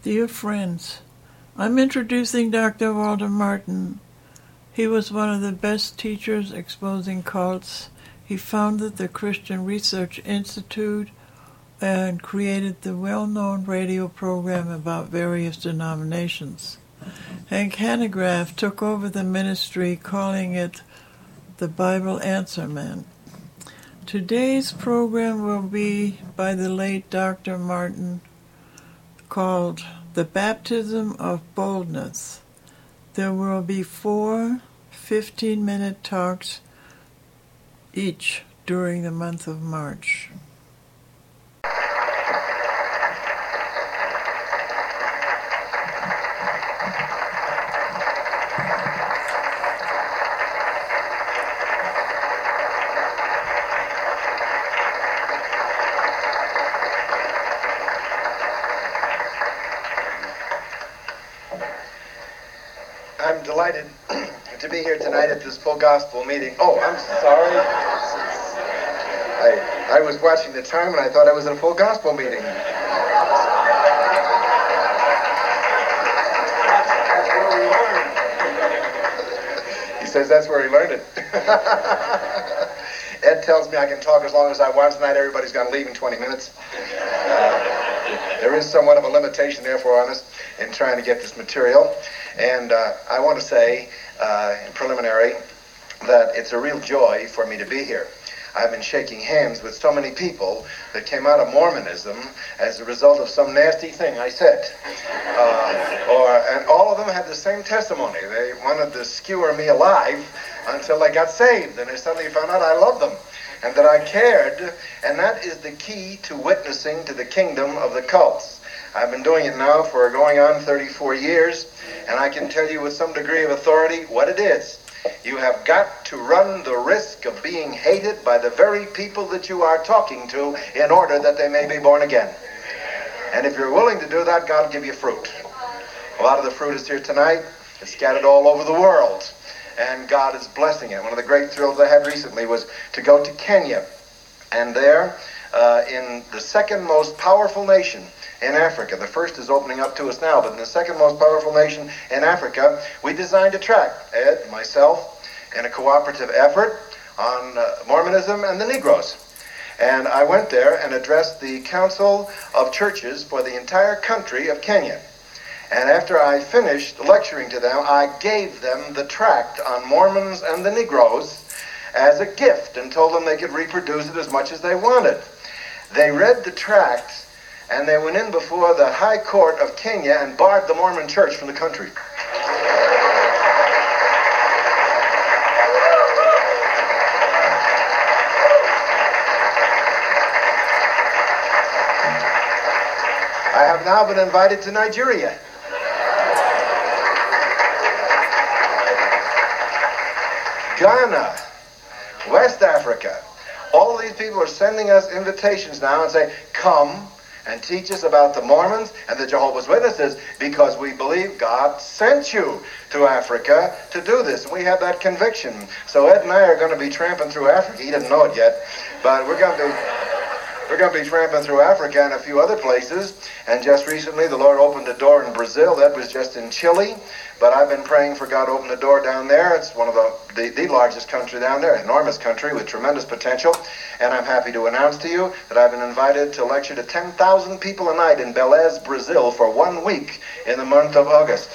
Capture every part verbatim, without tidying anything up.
Dear friends, I'm introducing Doctor Walter Martin. He was one of the best teachers exposing cults. He founded the Christian Research Institute and created the well-known radio program about various denominations. Hank Hanegraaff took over the ministry, calling it the Bible Answer Man. Today's program will be by the late Doctor Martin, called The Baptism of Boldness. There will be four fifteen-minute talks each during the month of March. I'm delighted to be here tonight at this full gospel meeting. Oh, I'm sorry. I, I was watching the time and I thought I was in a full gospel meeting. That's where we learned. He says that's where he learned it. Ed tells me I can talk as long as I want tonight. Everybody's going to leave in twenty minutes. Uh, there is somewhat of a limitation, therefore, on us in trying to get this material. And uh, I want to say, uh, in preliminary, that it's a real joy for me to be here. I've been shaking hands with so many people that came out of Mormonism as a result of some nasty thing I said. Uh, or, and all of them had the same testimony. They wanted to skewer me alive until they got saved, and they suddenly found out I loved them and that I cared, and that is the key to witnessing to the kingdom of the cults. I've been doing it now for going on thirty-four years, and I can tell you with some degree of authority what it is. You have got to run the risk of being hated by the very people that you are talking to in order that they may be born again. And if you're willing to do that, God will give you fruit. A lot of the fruit is here tonight. It's scattered all over the world, and God is blessing it. One of the great thrills I had recently was to go to Kenya, and there, uh, in the second most powerful nation in Africa. The first is opening up to us now, but in the second most powerful nation in Africa, we designed a tract, Ed, myself, in a cooperative effort on uh, Mormonism and the Negroes. And I went there and addressed the Council of Churches for the entire country of Kenya. And after I finished lecturing to them, I gave them the tract on Mormons and the Negroes as a gift and told them they could reproduce it as much as they wanted. They read the tract, and they went in before the High Court of Kenya and barred the Mormon Church from the country. I have now been invited to Nigeria. Ghana, West Africa. All of these people are sending us invitations now and say, come and teach us about the Mormons and the Jehovah's Witnesses, because we believe God sent you to Africa to do this. And we have that conviction. So Ed and I are going to be tramping through Africa. He doesn't know it yet, but we're going to be, we're going to be tramping through Africa and a few other places. And just recently, the Lord opened a door in Brazil. That was just in Chile. But I've been praying for God to open the door down there. It's one of the, the, the largest country down there, enormous country with tremendous potential. And I'm happy to announce to you that I've been invited to lecture to ten thousand people a night in Belém, Brazil for one week in the month of August.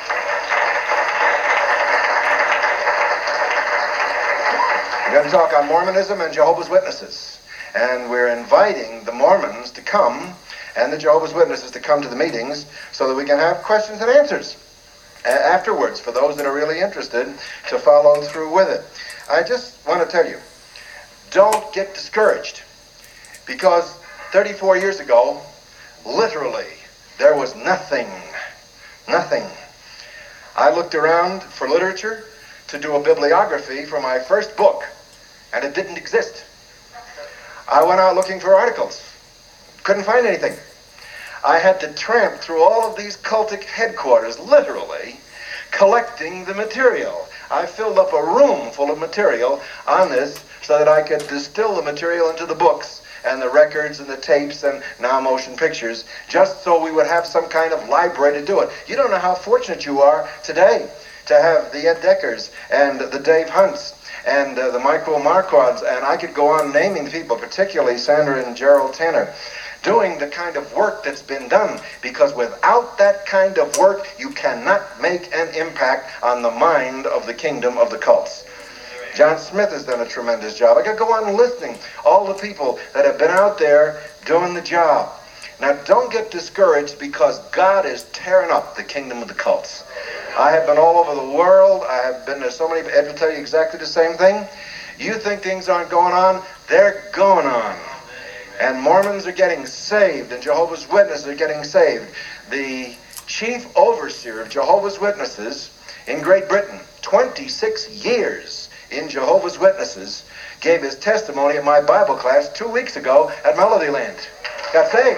We're going to talk on Mormonism and Jehovah's Witnesses. And we're inviting the Mormons to come and the Jehovah's Witnesses to come to the meetings so that we can have questions and answers afterwards for those that are really interested to follow through with it. I just want to tell you, don't get discouraged, because thirty-four years ago, literally, there was nothing, nothing. I looked around for literature to do a bibliography for my first book, and it didn't exist. I went out looking for articles, couldn't find anything. I had to tramp through all of these cultic headquarters, literally, collecting the material. I filled up a room full of material on this so that I could distill the material into the books and the records and the tapes and now motion pictures, just so we would have some kind of library to do it. You don't know how fortunate you are today to have the Ed Deckers and the Dave Hunts and uh, the Michael Marquards, and I could go on naming the people, particularly Sandra and Gerald Tanner, doing the kind of work that's been done, because without that kind of work, you cannot make an impact on the mind of the kingdom of the cults. John Smith has done a tremendous job. I could go on listing all the people that have been out there doing the job. Now, don't get discouraged, because God is tearing up the kingdom of the cults. I have been all over the world. I have been to so many. Ed will tell you exactly the same thing. You think things aren't going on? They're going on. And Mormons are getting saved, and Jehovah's Witnesses are getting saved. The chief overseer of Jehovah's Witnesses in Great Britain, twenty-six years in Jehovah's Witnesses, gave his testimony at my Bible class two weeks ago at Melodyland. Got saved.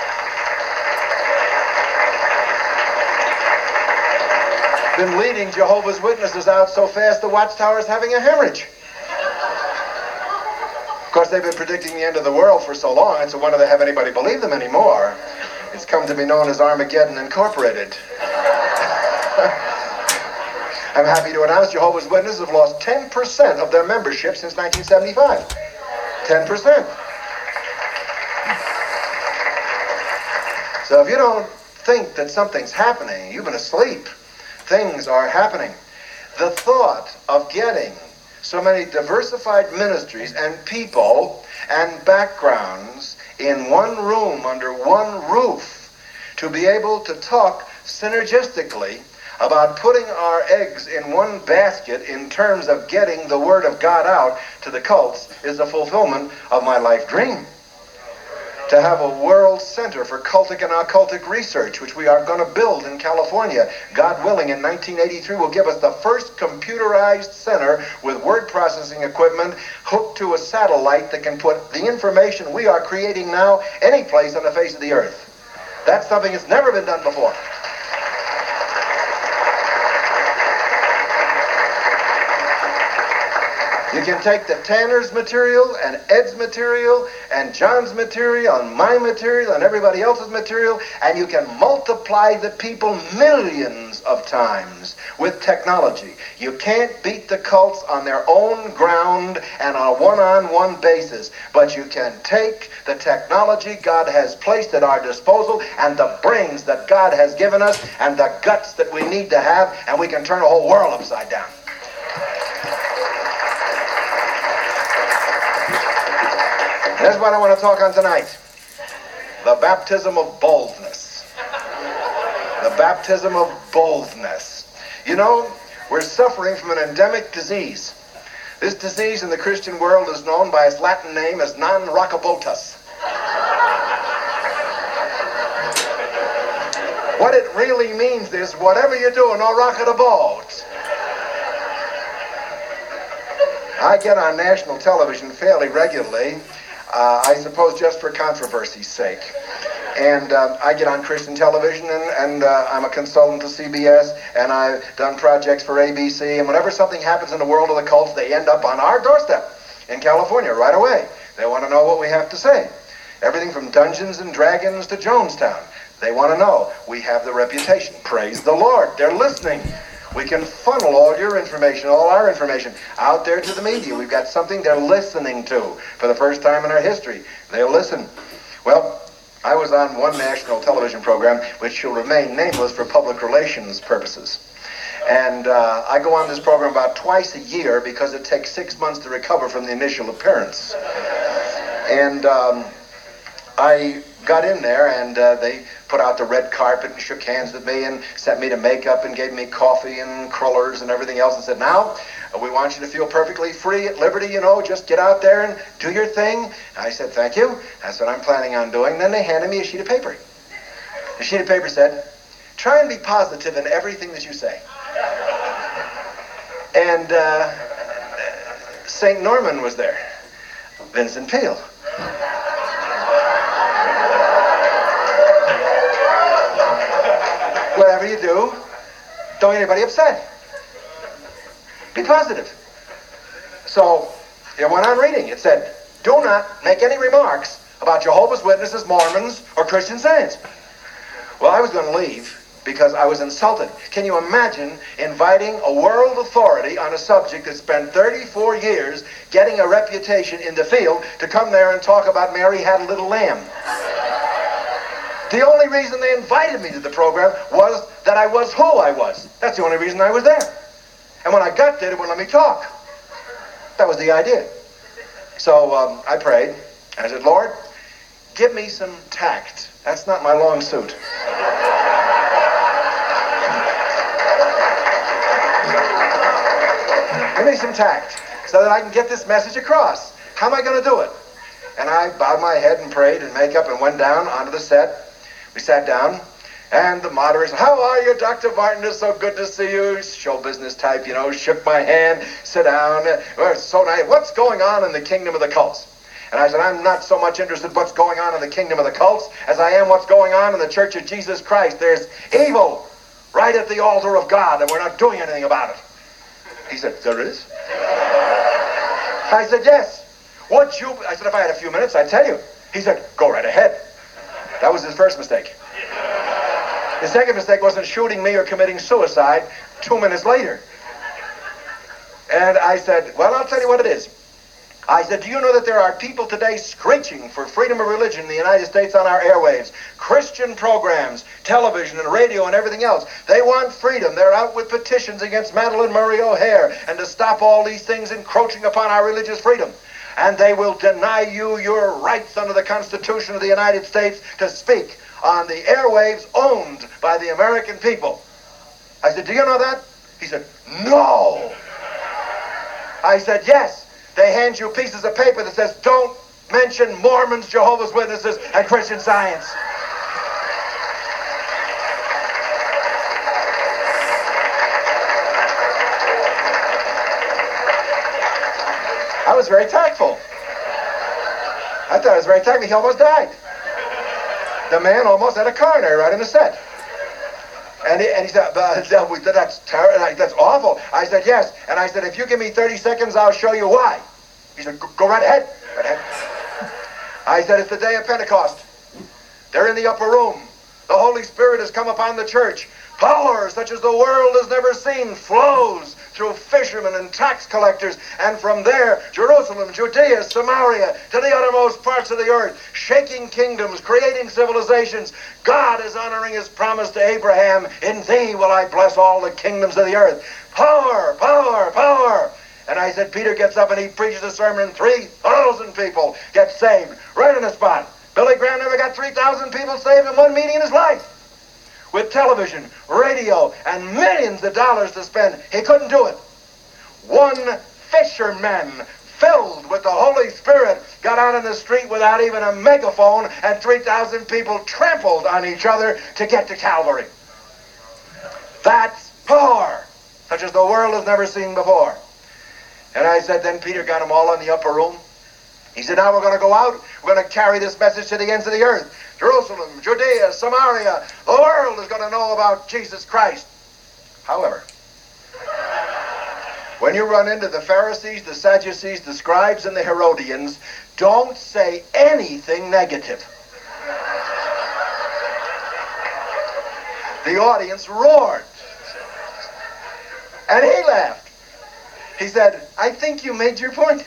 Been leading Jehovah's Witnesses out so fast the Watchtower is having a hemorrhage. Of course, they've been predicting the end of the world for so long, it's a wonder they have anybody believe them anymore. It's come to be known as Armageddon Incorporated. I'm happy to announce Jehovah's Witnesses have lost ten percent of their membership since nineteen seventy-five. ten percent. So if you don't think that something's happening, you've been asleep. Things are happening. The thought of getting so many diversified ministries and people and backgrounds in one room under one roof to be able to talk synergistically about putting our eggs in one basket in terms of getting the word of God out to the cults is the fulfillment of my life dream. To have a world center for cultic and occultic research, which we are going to build in California. God willing, in nineteen eighty-three, will give us the first computerized center with word processing equipment hooked to a satellite that can put the information we are creating now any place on the face of the earth. That's something that's never been done before. You can take the Tanner's material and Ed's material and John's material and my material and everybody else's material, and you can multiply the people millions of times with technology. You can't beat the cults on their own ground and on a one-on-one basis, but you can take the technology God has placed at our disposal and the brains that God has given us and the guts that we need to have, and we can turn a whole world upside down. That's what I want to talk on tonight. The baptism of boldness. The baptism of boldness. You know, we're suffering from an endemic disease. This disease in the Christian world is known by its Latin name as non-rockabotus. What it really means is, whatever you do, no rock the boat. I get on national television fairly regularly. Uh, I suppose just for controversy's sake. And uh, I get on Christian television, and, and uh, I'm a consultant to C B S, and I've done projects for A B C, and whenever something happens in the world of the cults, they end up on our doorstep in California right away. They want to know what we have to say. Everything from Dungeons and Dragons to Jonestown. They want to know. We have the reputation. Praise the Lord. They're listening. We can funnel all your information, all our information, out there to the media. We've got something they're listening to for the first time in our history. They'll listen. Well, I was on one national television program, which shall remain nameless for public relations purposes. And uh, I go on this program about twice a year because it takes six months to recover from the initial appearance. And um, I got in there, and uh, they put out the red carpet and shook hands with me and sent me to makeup and gave me coffee and crullers and everything else and said, now, we want you to feel perfectly free at liberty, you know, just get out there and do your thing. And I said, thank you. That's what I'm planning on doing. Then they handed me a sheet of paper. The sheet of paper said, try and be positive in everything that you say. And uh, Saint Norman was there. Vincent Peale. Whatever you do, don't get anybody upset. Be positive. So it went on reading. It said, do not make any remarks about Jehovah's Witnesses, Mormons, or Christian Science. Well, I was going to leave because I was insulted. Can you imagine inviting a world authority on a subject that spent thirty-four years getting a reputation in the field to come there and talk about Mary Had a Little Lamb? The only reason they invited me to the program was that I was who I was. That's the only reason I was there. And when I got there, they wouldn't let me talk. That was the idea. So um, I prayed. I said, Lord, give me some tact. That's not my long suit. Give me some tact so that I can get this message across. How am I going to do it? And I bowed my head and prayed and makeup and went down onto the set. We sat down, and the moderator said, how are you, Doctor Martin? It's so good to see you. Show business type, you know, shook my hand, sit down. Well, it's so nice. What's going on in the kingdom of the cults? And I said, I'm not so much interested in what's going on in the kingdom of the cults as I am what's going on in the Church of Jesus Christ. There's evil right at the altar of God, and we're not doing anything about it. He said, there is? I said, yes. Would you? I said, if I had a few minutes, I'd tell you. He said, go right ahead. That was his first mistake. His second mistake wasn't shooting me or committing suicide two minutes later. And I said, well, I'll tell you what it is. I said, do you know that there are people today screeching for freedom of religion in the United States on our airwaves? Christian programs, television and radio and everything else. They want freedom. They're out with petitions against Madalyn Murray O'Hair and to stop all these things encroaching upon our religious freedom. And they will deny you your rights under the Constitution of the United States to speak on the airwaves owned by the American people. I said, do you know that? He said, no. I said, yes. They hand you pieces of paper that says, don't mention Mormons, Jehovah's Witnesses, and Christian Science. I was very tactful. I thought I was very tactful. He almost died. The man almost had a coronary right in the set. And he, and he said, uh, that's ter- that's awful. I said, yes. And I said, if you give me thirty seconds, I'll show you why. He said, go, go right ahead. Right ahead. I said, it's the day of Pentecost. They're in the upper room. The Holy Spirit has come upon the church. Power such as the world has never seen flows through fishermen and tax collectors, and from there, Jerusalem, Judea, Samaria, to the uttermost parts of the earth, shaking kingdoms, creating civilizations. God is honoring his promise to Abraham, in thee will I bless all the kingdoms of the earth. Power, power, power. And I said, Peter gets up and he preaches a sermon, and three thousand people get saved right on the spot. Billy Graham never got three thousand people saved in one meeting in his life. With television, radio, and millions of dollars to spend, he couldn't do it. One fisherman filled with the Holy Spirit got out in the street without even a megaphone, and three thousand people trampled on each other to get to Calvary. That's power, such as the world has never seen before. And I said, then Peter got them all in the upper room. He said, now we're going to go out. We're going to carry this message to the ends of the earth. Jerusalem, Judea, Samaria, the world is going to know about Jesus Christ. However, when you run into the Pharisees, the Sadducees, the scribes, and the Herodians, don't say anything negative. The audience roared. And he laughed. He said, I think you made your point.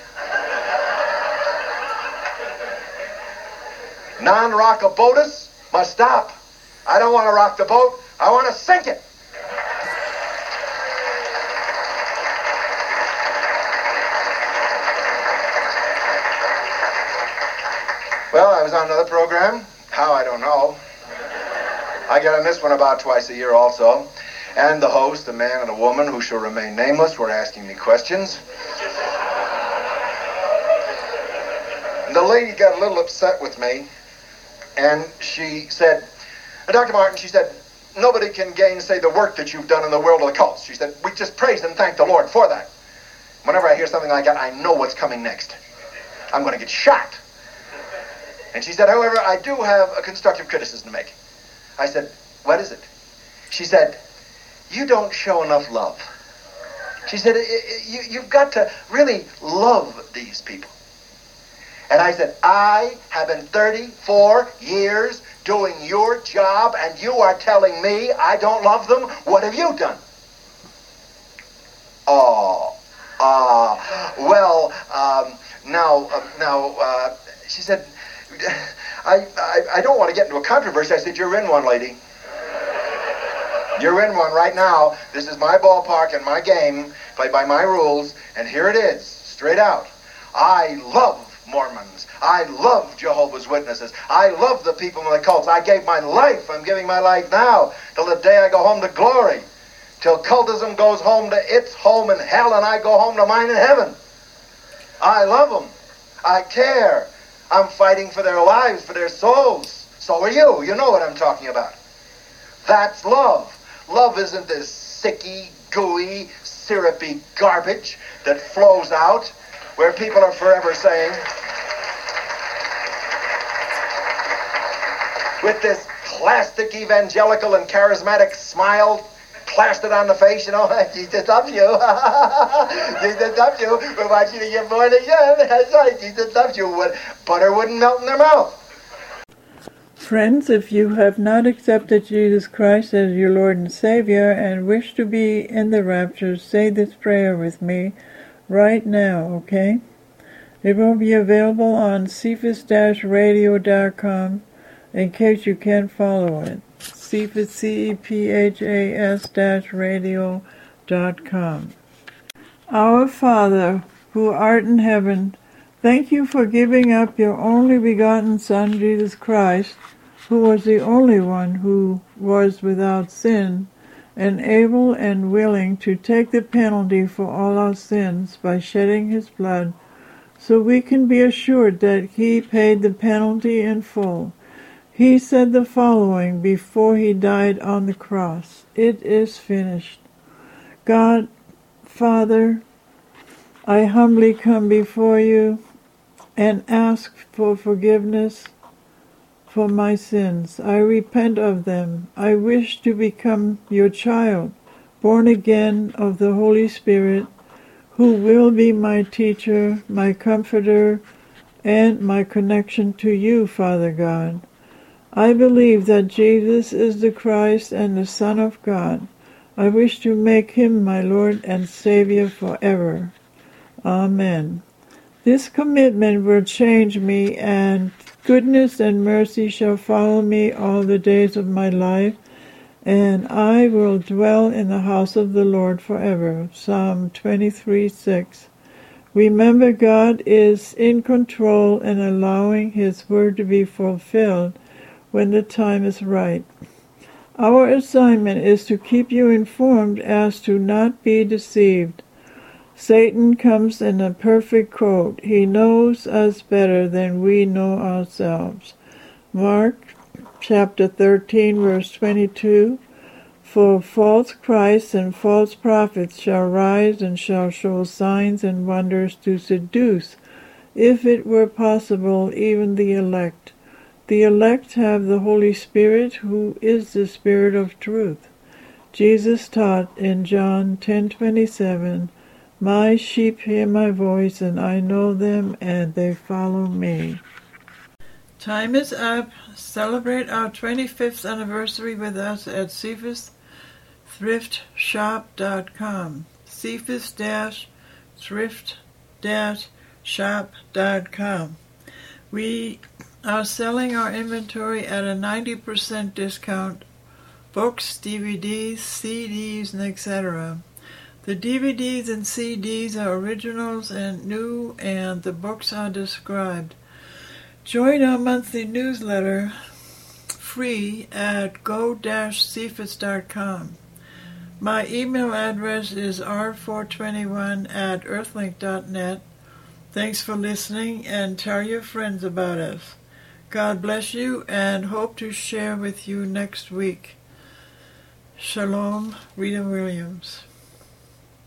Non-rockabotus must stop. I don't want to rock the boat. I want to sink it. Well, I was on another program. How, I don't know. I get on this one about twice a year also. And the host, a man and a woman who shall remain nameless, were asking me questions. And the lady got a little upset with me. And she said, Doctor Martin, she said, nobody can gainsay the work that you've done in the world of the cults. She said, we just praise and thank the Lord for that. Whenever I hear something like that, I know what's coming next. I'm going to get shot. And she said, however, I do have a constructive criticism to make. I said, what is it? She said, you don't show enough love. She said, you, you've got to really love these people. And I said, I have been thirty-four years doing your job, and you are telling me I don't love them? What have you done? Oh, uh, well, um, now, uh, now, uh, she said, I, I, I don't want to get into a controversy. I said, you're in one, lady. You're in one right now. This is my ballpark and my game, played by my rules, and here it is, straight out. I love Mormons. I love Jehovah's Witnesses. I love the people in the cults. I gave my life. I'm giving my life now till the day I go home to glory. Till cultism goes home to its home in hell and I go home to mine in heaven. I love them. I care. I'm fighting for their lives, for their souls. So are you. You know what I'm talking about. That's love. Love isn't this sicky, gooey, syrupy garbage that flows out where people are forever saying, with this plastic evangelical and charismatic smile plastered on the face, you know, Jesus loves you. Jesus loves you. We want you to get born again. That's right, Jesus loves you. Butter wouldn't melt in their mouth. Friends, if you have not accepted Jesus Christ as your Lord and Savior and wish to be in the rapture, say this prayer with me right now, okay? It will be available on cephas dash radio dot com in case you can't follow it. Cephas, C E P H A S dash radio dot com. Our Father, who art in heaven, thank you for giving up your only begotten Son, Jesus Christ, who was the only one who was without sin, and able and willing to take the penalty for all our sins by shedding his blood, so we can be assured that he paid the penalty in full. He said the following before he died on the cross: "It is finished." God, Father, I humbly come before you and ask for forgiveness for my sins. I repent of them. I wish to become your child, born again of the Holy Spirit, who will be my teacher, my comforter, and my connection to you, Father God. I believe that Jesus is the Christ and the Son of God. I wish to make him my Lord and Savior forever. Amen. This commitment will change me, and goodness and mercy shall follow me all the days of my life, and I will dwell in the house of the Lord forever. Psalm twenty-three six. Remember, God is in control and allowing his word to be fulfilled when the time is right. Our assignment is to keep you informed as to not be deceived. Satan comes in a perfect coat. He knows us better than we know ourselves. Mark chapter thirteen, verse twenty-two, "For false Christs and false prophets shall rise and shall show signs and wonders to seduce, if it were possible, even the elect. The elect have the Holy Spirit, who is the Spirit of truth." Jesus taught in John ten twenty-seven, "My sheep hear my voice, and I know them, and they follow me." Time is up. Celebrate our twenty-fifth anniversary with us at cephas thrift shop dot com. cephas thrift shop dot com. We are selling our inventory at a ninety percent discount: books, D V Ds, C Ds, and et cetera. The D V Ds and C Ds are originals and new, and the books are described. Join our monthly newsletter free at go dash cephas dot com. My email address is r four twenty-one at earthlink dot net. Thanks for listening, and tell your friends about us. God bless you, and hope to share with you next week. Shalom, Rita Williams.